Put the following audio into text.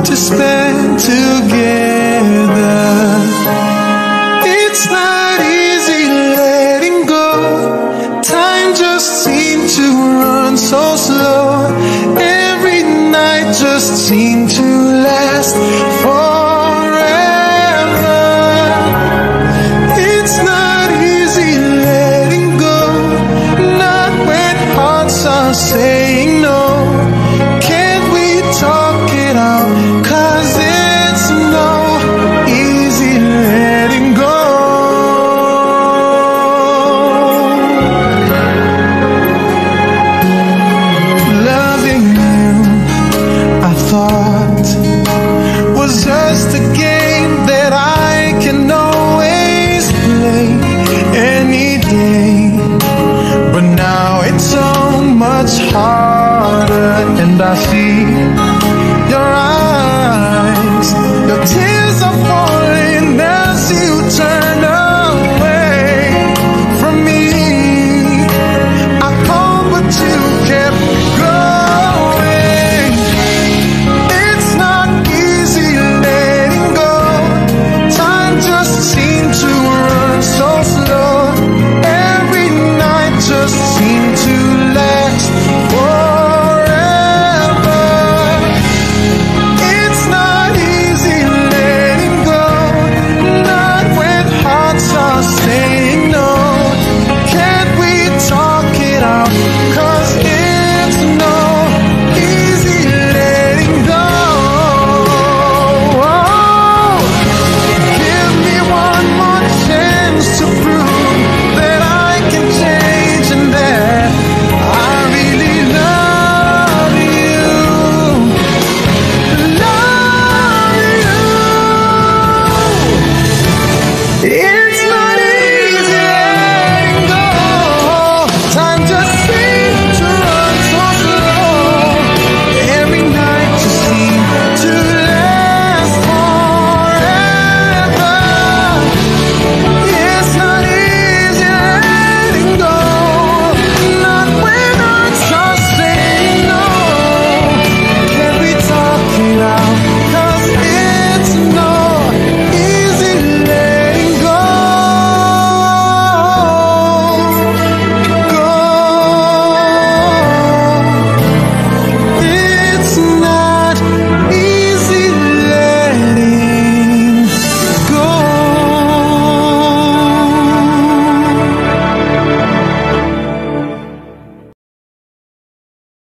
to spend together. It's not easy letting go. Time just seems to run so slow. Every night just seems to last forever. It's not easy letting go, not when hearts are saying no. Can't we talk it out? 'Cause it's no easy letting go. Loving you, I thought, was just a game that I can always play any day. But now it's so much harder, and I see your eyes, your tears.